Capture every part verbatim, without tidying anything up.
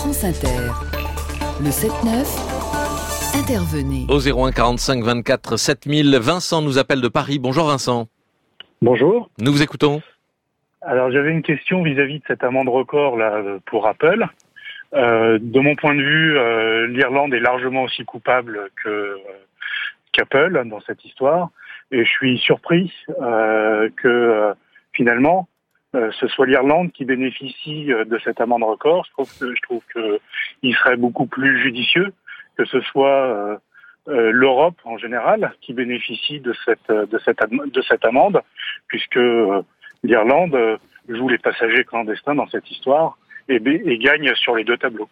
France Inter. Le sept neuf, intervenez. Au zéro un quarante-cinq vingt-quatre sept mille, Vincent nous appelle de Paris. Bonjour Vincent. Bonjour. Nous vous écoutons. Alors j'avais une question vis-à-vis de cette amende record là pour Apple. Euh, de mon point de vue, euh, l'Irlande est largement aussi coupable que euh, qu'Apple dans cette histoire, et je suis surpris euh, que euh, finalement euh, ce soit l'Irlande qui bénéficie euh, de cette amende record. Je trouve que je trouve que il serait beaucoup plus judicieux que ce soit euh, euh, l'Europe en général qui bénéficie de cette de cette de cette amende, puisque euh, l'Irlande euh, joue les passagers clandestins dans cette histoire et, et gagne sur les deux tableaux.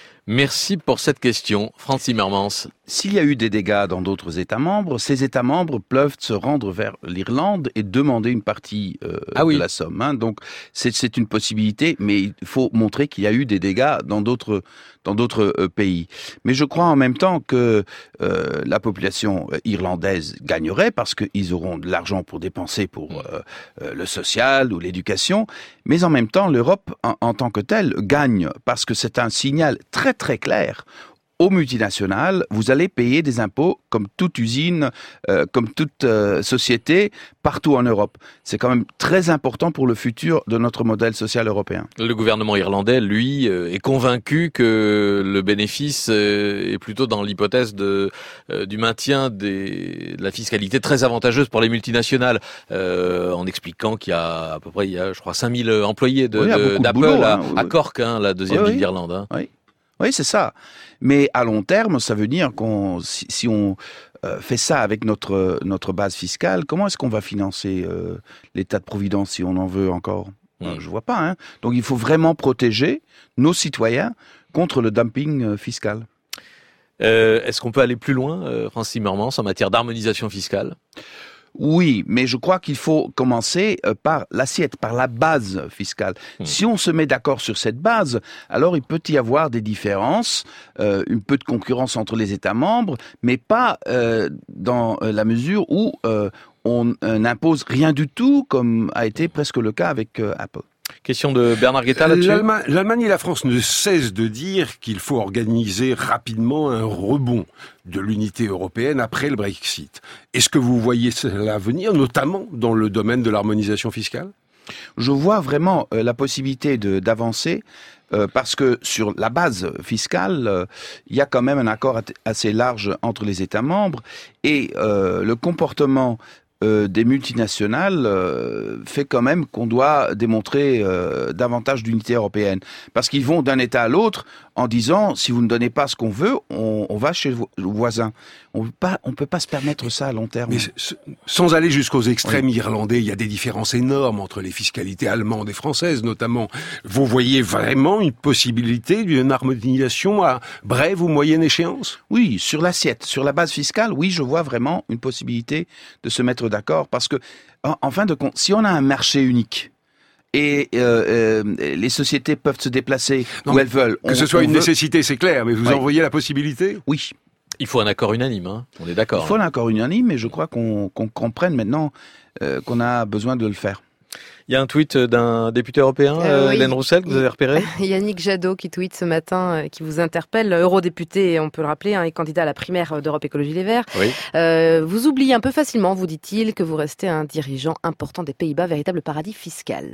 Merci pour cette question, Frans Timmermans. S'il y a eu des dégâts dans d'autres États membres, ces États membres peuvent se rendre vers l'Irlande et demander une partie euh, ah oui. de la somme. Hein. Donc c'est, c'est une possibilité, mais il faut montrer qu'il y a eu des dégâts dans d'autres dans d'autres euh, pays. Mais je crois en même temps que euh, la population irlandaise gagnerait parce qu'ils auront de l'argent pour dépenser pour euh, euh, le social ou l'éducation. Mais en même temps, l'Europe en, en tant que telle gagne parce que c'est un signal très très clair aux multinationales, vous allez payer des impôts comme toute usine, euh, comme toute euh, société, partout en Europe. C'est quand même très important pour le futur de notre modèle social européen. Le gouvernement irlandais, lui, euh, est convaincu que le bénéfice euh, est plutôt dans l'hypothèse de, euh, du maintien des, de la fiscalité très avantageuse pour les multinationales, euh, en expliquant qu'il y a à peu près, il y a, je crois, cinq mille employés de, oui, de, d'Apple de boulot, à, hein, à Cork, hein, la deuxième oui, ville oui. d'Irlande. Hein. Oui. Oui, c'est ça. Mais à long terme, ça veut dire qu'on, si, si on euh, fait ça avec notre notre base fiscale, comment est-ce qu'on va financer euh, l'État de providence si on en veut encore ? mmh. euh, Je vois pas. Hein. Donc il faut vraiment protéger nos citoyens contre le dumping euh, fiscal. Euh, est-ce qu'on peut aller plus loin, euh, Frans Timmermans, en matière d'harmonisation fiscale ? Oui, mais je crois qu'il faut commencer par l'assiette, par la base fiscale. Mmh. Si on se met d'accord sur cette base, alors il peut y avoir des différences, euh, un peu de concurrence entre les États membres, mais pas euh, dans la mesure où euh, on euh, n'impose rien du tout, comme a été presque le cas avec euh, Apple. Question de Bernard Guetta là-dessus. L'Allemagne, L'Allemagne et la France ne cessent de dire qu'il faut organiser rapidement un rebond de l'unité européenne après le Brexit. Est-ce que vous voyez cela venir, notamment dans le domaine de l'harmonisation fiscale ? Je vois vraiment euh, la possibilité de, d'avancer euh, parce que sur la base fiscale, euh, il y a quand même un accord assez large entre les États membres et euh, le comportement Euh, des multinationales euh, fait quand même qu'on doit démontrer euh, davantage d'unité européenne. Parce qu'ils vont d'un État à l'autre en disant, si vous ne donnez pas ce qu'on veut, on, on va chez le voisin. On peut pas, on peut pas se permettre ça à long terme. Mais sans aller jusqu'aux extrêmes oui. irlandais, il y a des différences énormes entre les fiscalités allemandes et françaises, notamment. Vous voyez vraiment une possibilité d'une harmonisation à brève ou moyenne échéance ? Oui, sur l'assiette, sur la base fiscale, oui, je vois vraiment une possibilité de se mettre d'accord, parce que, en, en fin de compte, si on a un marché unique, et euh, euh, les sociétés peuvent se déplacer non, où elles veulent. Que on, ce soit une veut... nécessité, c'est clair, mais vous oui. en voyez la possibilité ? Oui. Il faut un accord unanime, hein. On est d'accord. Il faut hein. un accord unanime, mais je crois qu'on, qu'on comprenne maintenant euh, qu'on a besoin de le faire. Il y a un tweet d'un député européen, euh, oui. Hélène Roussel, que vous avez repéré ? Yannick Jadot qui tweet ce matin, euh, qui vous interpelle, eurodéputé, on peut le rappeler, hein, et candidat à la primaire d'Europe Écologie Les Verts. Oui. Euh, vous oubliez un peu facilement, vous dit-il, que vous restez un dirigeant important des Pays-Bas, véritable paradis fiscal.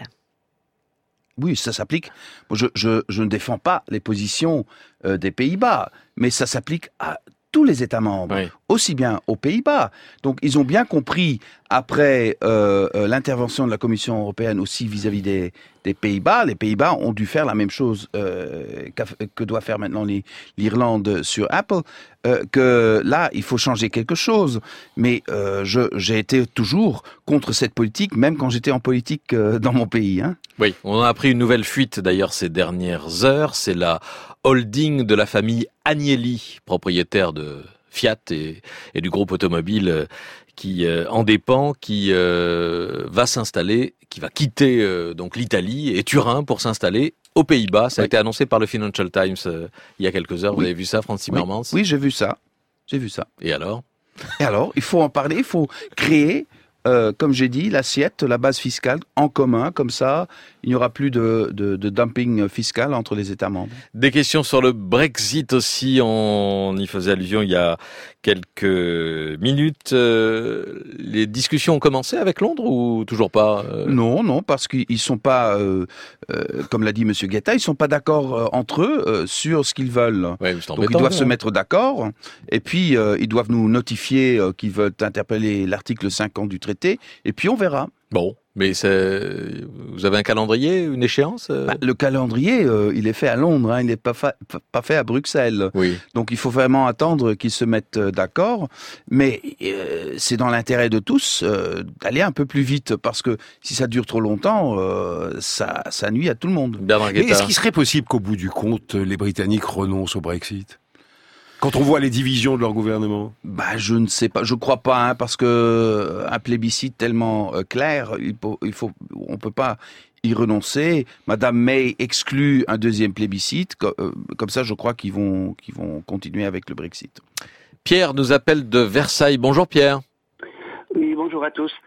Oui, ça s'applique. Je, je, je ne défends pas les positions euh, des Pays-Bas, mais ça s'applique à tous les États membres, oui. aussi bien aux Pays-Bas. Donc, ils ont bien compris, après euh, euh, l'intervention de la Commission européenne aussi vis-à-vis des, des Pays-Bas, les Pays-Bas ont dû faire la même chose euh, que doit faire maintenant les, l'Irlande sur Apple, euh, que là, il faut changer quelque chose. Mais euh, je, j'ai été toujours contre cette politique, même quand j'étais en politique euh, dans mon pays. Hein. Oui, on a appris une nouvelle fuite d'ailleurs ces dernières heures, c'est la holding de la famille Agnelli, propriétaire de Fiat et, et du groupe automobile qui euh, en dépend, qui euh, va s'installer, qui va quitter euh, donc l'Italie et Turin pour s'installer aux Pays-Bas. Ça oui. a été annoncé par le Financial Times euh, il y a quelques heures. Oui. Vous avez vu ça, Frans Timmermans ? Oui, oui, j'ai vu ça. J'ai vu ça. Et alors ? Et alors, il faut en parler, il faut créer... Euh, comme j'ai dit, l'assiette, la base fiscale en commun, comme ça, il n'y aura plus de, de, de dumping fiscal entre les États membres. Des questions sur le Brexit aussi, on y faisait allusion il y a quelques minutes. Euh, les discussions ont commencé avec Londres ou toujours pas euh... Non, non, parce qu'ils sont pas, euh, euh, comme l'a dit Monsieur Guetta, ils sont pas d'accord euh, entre eux euh, sur ce qu'ils veulent. Ouais, Donc ils doivent se mettre d'accord, et puis euh, ils doivent nous notifier euh, qu'ils veulent interpeller l'article cinquante du traité, et puis on verra. Bon, mais c'est... vous avez un calendrier, une échéance euh... bah, Le calendrier, euh, il est fait à Londres, hein, il n'est pas, fa... pas fait à Bruxelles. Oui. Donc il faut vraiment attendre qu'ils se mettent d'accord, mais euh, c'est dans l'intérêt de tous euh, d'aller un peu plus vite, parce que si ça dure trop longtemps, euh, ça, ça nuit à tout le monde. Bernard Guetta. Mais est-ce qu'il serait possible qu'au bout du compte, les Britanniques renoncent au Brexit ? Quand on voit les divisions de leur gouvernement? Bah, je ne sais pas, je crois pas, hein, parce que un plébiscite tellement euh, clair, il faut, il faut, on peut pas y renoncer. Madame May exclut un deuxième plébiscite, comme, euh, comme ça, je crois qu'ils vont, qu'ils vont continuer avec le Brexit. Pierre nous appelle de Versailles. Bonjour Pierre. Oui, bonjour à tous.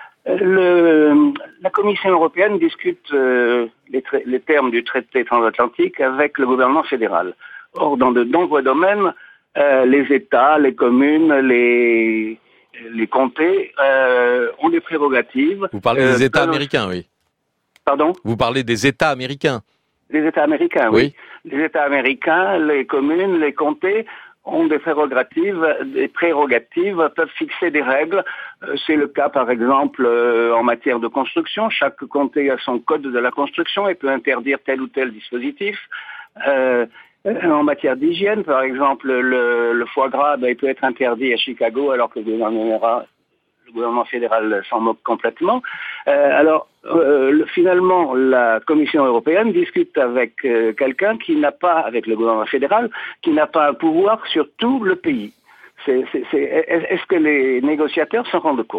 Le, la Commission européenne discute euh, les, tra- les termes du traité transatlantique avec le gouvernement fédéral. Or, dans de nombreux domaines, euh, les États, les communes, les, les comtés euh, ont des prérogatives. Vous parlez euh, des États que... américains, oui. Pardon ? Vous parlez des États américains. Les États américains, oui. oui. Les États américains, les communes, les comtés ont des prérogatives, des prérogatives, peuvent fixer des règles. Euh, c'est le cas, par exemple, euh, en matière de construction. Chaque comté a son code de la construction et peut interdire tel ou tel dispositif. Euh, En matière d'hygiène, par exemple, le, le foie gras, ben, il peut être interdit à Chicago, alors que le gouvernement, le gouvernement fédéral s'en moque complètement. Euh, alors, euh, le, finalement, la Commission européenne discute avec euh, quelqu'un qui n'a pas, avec le gouvernement fédéral, qui n'a pas un pouvoir sur tout le pays. C'est, c'est, c'est, est-ce que les négociateurs s'en rendent compte ?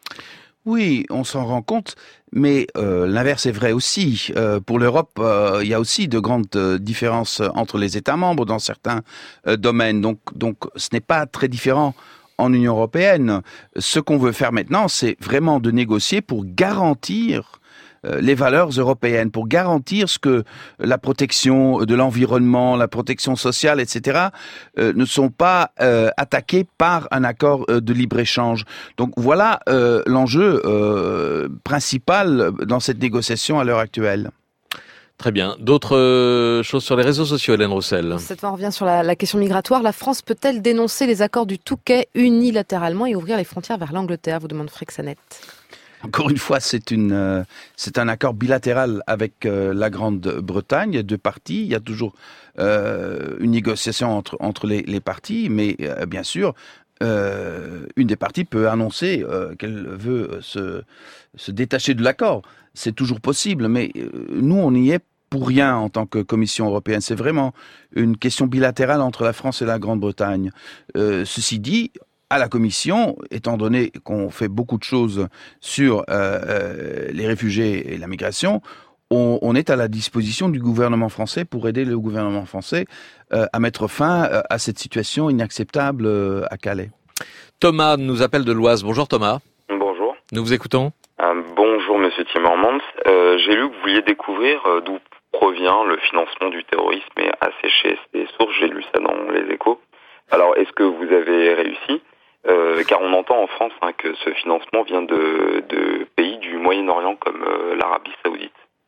Oui, on s'en rend compte, mais euh, l'inverse est vrai aussi. Euh, pour l'Europe, euh, il y a aussi de grandes euh, différences entre les États membres dans certains euh, domaines. Donc, donc, ce n'est pas très différent en Union européenne. Ce qu'on veut faire maintenant, c'est vraiment de négocier pour garantir les valeurs européennes, pour garantir ce que la protection de l'environnement, la protection sociale, et cetera, euh, ne sont pas euh, attaquées par un accord euh, de libre-échange. Donc voilà euh, l'enjeu euh, principal dans cette négociation à l'heure actuelle. Très bien. D'autres euh, choses sur les réseaux sociaux, Hélène Roussel? Cette fois, on revient sur la, la question migratoire. La France peut-elle dénoncer les accords du Touquet unilatéralement et ouvrir les frontières vers l'Angleterre, vous demande Frexanet. Encore une fois, c'est une, euh, c'est un accord bilatéral avec euh, la Grande-Bretagne. Il y a deux parties. Il y a toujours euh, une négociation entre entre les, les parties, mais euh, bien sûr, euh, une des parties peut annoncer euh, qu'elle veut se se détacher de l'accord. C'est toujours possible, mais euh, nous, on n'y est pour rien en tant que Commission européenne. C'est vraiment une question bilatérale entre la France et la Grande-Bretagne. Euh, ceci dit, à la Commission, étant donné qu'on fait beaucoup de choses sur euh, euh, les réfugiés et la migration, on, on est à la disposition du gouvernement français pour aider le gouvernement français euh, à mettre fin euh, à cette situation inacceptable euh, à Calais. Thomas nous appelle de l'Oise. Bonjour Thomas. Bonjour. Nous vous écoutons. Euh, bonjour Monsieur Timmermans. Euh, j'ai lu que vous vouliez découvrir euh, d'où provient le financement du terrorisme et assécher des sources. J'ai lu ça dans les Échos. Alors, est-ce que vous avez réussi ? Euh, car on entend en France hein, que ce financement vient de, de pays du Moyen-Orient comme euh, l'Arabie Saoudite.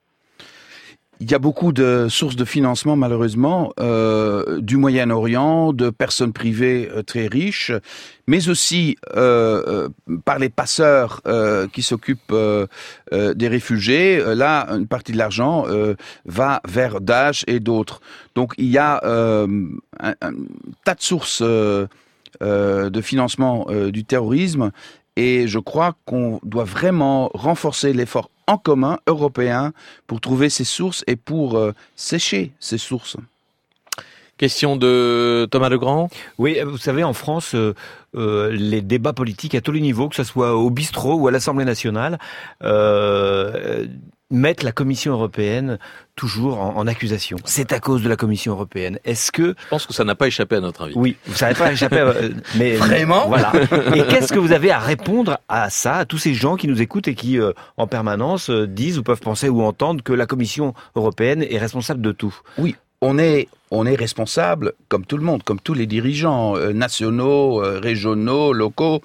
Il y a beaucoup de sources de financement, malheureusement, euh, du Moyen-Orient, de personnes privées euh, très riches, mais aussi euh, euh, par les passeurs euh, qui s'occupent euh, euh, des réfugiés. Là, une partie de l'argent euh, va vers Daesh et d'autres. Donc, il y a euh, un, un tas de sources euh, euh, de financement euh, du terrorisme, et je crois qu'on doit vraiment renforcer l'effort en commun européen pour trouver ces sources et pour euh, sécher ces sources. Question de Thomas Legrand. Oui, vous savez, en France, euh, euh, les débats politiques à tous les niveaux, que ce soit au bistrot ou à l'Assemblée nationale, euh, mettent la Commission européenne toujours en, en accusation. C'est à cause de la Commission européenne. Est-ce que... Je pense que ça n'a pas échappé à notre invité. Oui, ça n'a pas échappé, euh, mais... Vraiment ? Voilà. Et qu'est-ce que vous avez à répondre à ça, à tous ces gens qui nous écoutent et qui, euh, en permanence, euh, disent ou peuvent penser ou entendre que la Commission européenne est responsable de tout ? Oui, on est, on est responsable, comme tout le monde, comme tous les dirigeants euh, nationaux, euh, régionaux, locaux.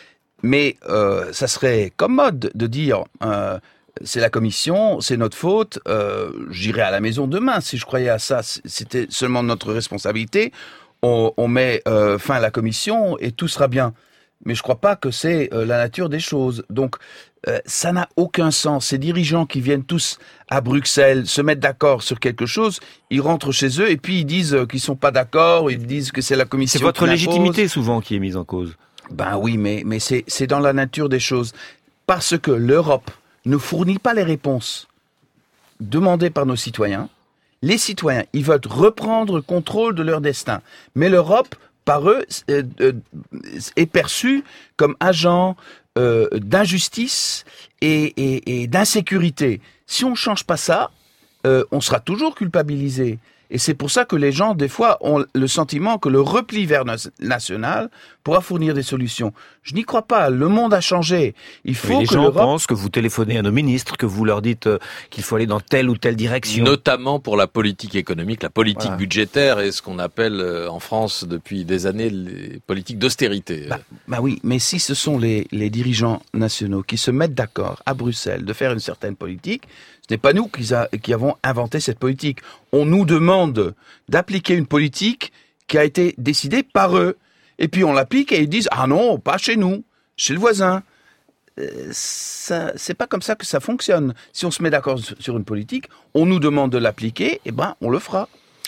Mais euh, ça serait commode de dire euh, c'est la Commission, c'est notre faute, euh, j'irai à la maison demain. Si je croyais à ça, c'était seulement notre responsabilité. On, on met euh, fin à la Commission et tout sera bien. Mais je crois pas que c'est euh, la nature des choses. Donc euh, ça n'a aucun sens. Ces dirigeants qui viennent tous à Bruxelles se mettre d'accord sur quelque chose, ils rentrent chez eux et puis ils disent qu'ils sont pas d'accord, ils disent que c'est la Commission. C'est votre qui légitimité souvent qui est mise en cause. Ben oui, mais, mais c'est, c'est dans la nature des choses. Parce que l'Europe ne fournit pas les réponses demandées par nos citoyens. Les citoyens, ils veulent reprendre le contrôle de leur destin. Mais l'Europe, par eux, euh, euh, est perçue comme agent euh, d'injustice et, et, et d'insécurité. Si on ne change pas ça, euh, on sera toujours culpabilisé. Et c'est pour ça que les gens, des fois, ont le sentiment que le repli vers le national pourra fournir des solutions. Je n'y crois pas. Le monde a changé. Il faut oui, les que gens l'Europe... pensent que vous téléphonez à nos ministres, que vous leur dites euh, qu'il faut aller dans telle ou telle direction. Notamment pour la politique économique, la politique Voilà. budgétaire et ce qu'on appelle euh, en France depuis des années les politiques d'austérité. Bah, bah oui, mais si ce sont les, les dirigeants nationaux qui se mettent d'accord à Bruxelles de faire une certaine politique, ce n'est pas nous qui, a, qui avons inventé cette politique. On nous demande d'appliquer une politique qui a été décidée par eux. Et puis on l'applique et ils disent « Ah non, pas chez nous, chez le voisin ». Euh, ça, c'est pas comme ça que ça fonctionne. Si on se met d'accord sur une politique, on nous demande de l'appliquer, et ben on le fera.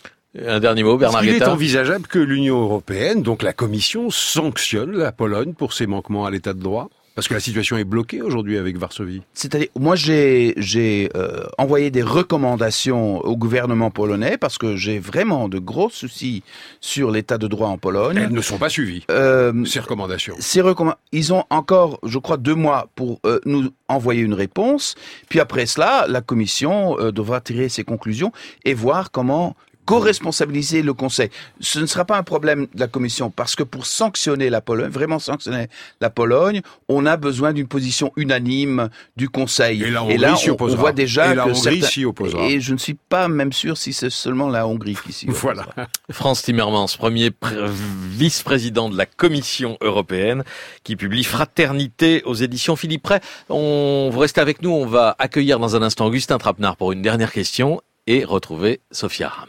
Un dernier mot, Bernard Est-ce qu'il est Guetta. envisageable que l'Union européenne, donc la Commission, sanctionne la Pologne pour ses manquements à l'état de droit ? Parce que la situation est bloquée aujourd'hui avec Varsovie. C'est-à-dire, moi j'ai j'ai euh, envoyé des recommandations au gouvernement polonais parce que j'ai vraiment de gros soucis sur l'état de droit en Pologne. Elles ne sont pas suivies, Euh, ces recommandations. Ces recommand... Ils ont encore, je crois, deux mois pour euh, nous envoyer une réponse. Puis après cela, la Commission euh, devra tirer ses conclusions et voir comment co-responsabiliser le Conseil. Ce ne sera pas un problème de la Commission, parce que pour sanctionner la Pologne, vraiment sanctionner la Pologne, on a besoin d'une position unanime du Conseil. Et la Hongrie et là, s'y on, opposera. on voit déjà et la que Hongrie certains... s'y opposera. Et je ne suis pas même sûr si c'est seulement la Hongrie qui s'y opposera. Voilà. Franz Timmermans, premier pr- vice-président de la Commission européenne, qui publie Fraternité aux éditions Philippe Ray. On, vous restez avec nous, on va accueillir dans un instant Augustin Trapenard pour une dernière question et retrouver Sophia Ram.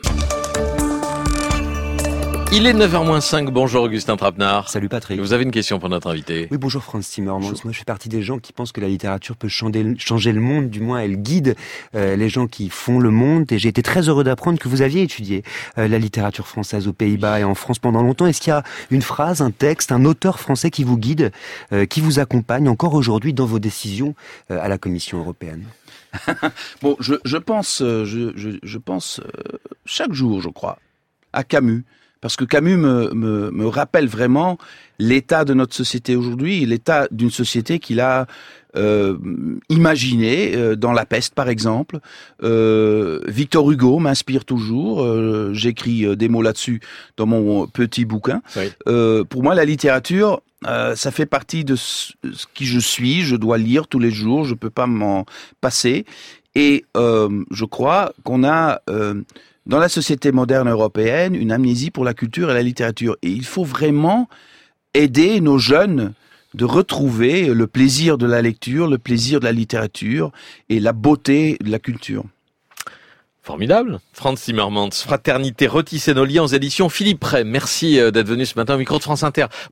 Il est neuf heures moins cinq, bonjour Augustin Trapenard. Salut Patrick. Vous avez une question pour notre invité. Oui, bonjour Franz Timmermans. Bonjour. Moi, je fais partie des gens qui pensent que la littérature peut changer, changer le monde, du moins elle guide euh, les gens qui font le monde. Et j'ai été très heureux d'apprendre que vous aviez étudié euh, la littérature française aux Pays-Bas et en France pendant longtemps. Est-ce qu'il y a une phrase, un texte, un auteur français qui vous guide, euh, qui vous accompagne encore aujourd'hui dans vos décisions euh, à la Commission européenne ? Bon, je, je pense, euh, je, je, je pense euh, chaque jour, je crois, à Camus. Parce que Camus me, me, me rappelle vraiment l'état de notre société aujourd'hui, l'état d'une société qu'il a euh, imaginé euh, dans La Peste, par exemple. Euh, Victor Hugo m'inspire toujours. Euh, j'écris euh, des mots là-dessus dans mon petit bouquin. Oui. Euh, pour moi, la littérature, euh, ça fait partie de ce, ce qui je suis. Je dois lire tous les jours. Je peux pas m'en passer. Et euh, je crois qu'on a... Euh, dans la société moderne européenne, une amnésie pour la culture et la littérature. Et il faut vraiment aider nos jeunes de retrouver le plaisir de la lecture, le plaisir de la littérature et la beauté de la culture. Formidable. Franz Timmermans, Fraternité, retisser nos liens aux éditions Philippe Ray. Merci d'être venu ce matin au micro de France Inter.